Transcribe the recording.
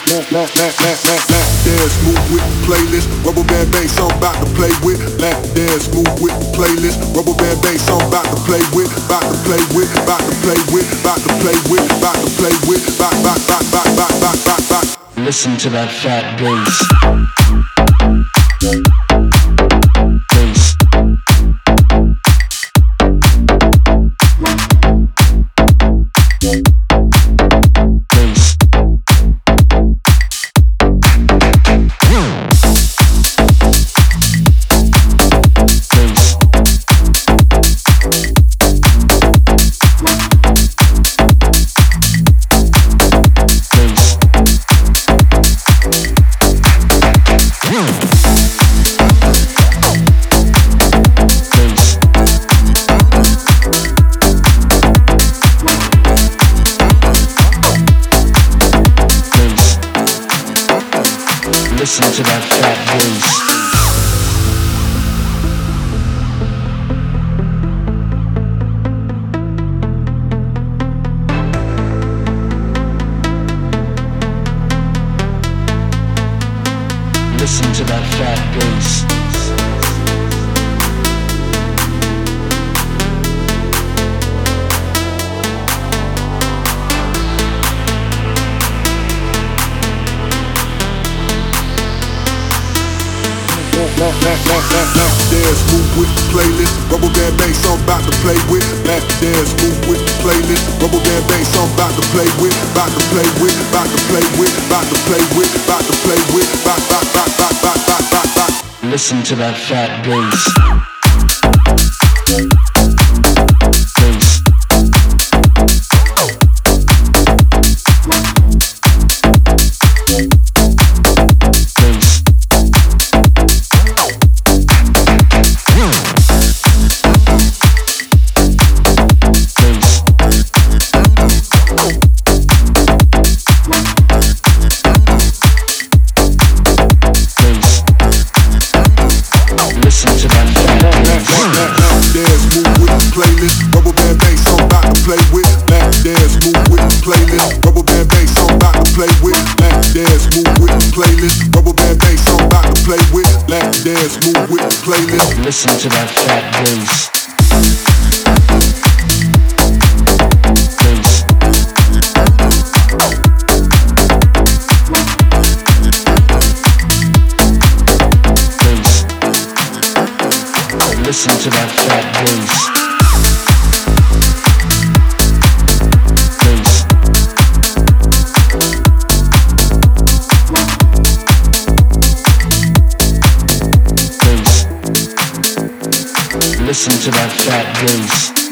Dance, move with the playlist. Rubber band bass, I'm about to play with. Lap dance, move with the playlist. Rubber band bass, I'm about to play with. About to play with. About to play with. About to play with. About to play with. Back. Listen to that fat bass. Listen to that fat bass. Listen to that fat bass. Dance, move with the playlist. Rubber band bass, I'm about to play with. Lap dance, move with the playlist. Rubber band bass, I'm about to play with. About to play with. About to play with. About to play with. About to play with. Back. Listen to that fat bass. Playlist, rubber band bass, I'm about to play with. Lap dance, move with the playlist. Rubber band bass, I'm about to play with. Lap dance, move with the playlist. Rubber band bass, I'm about to play with. Lap dance, move with the playlist. Listen to that fat bass. Listen to that fat bass. Listen to that fat bass.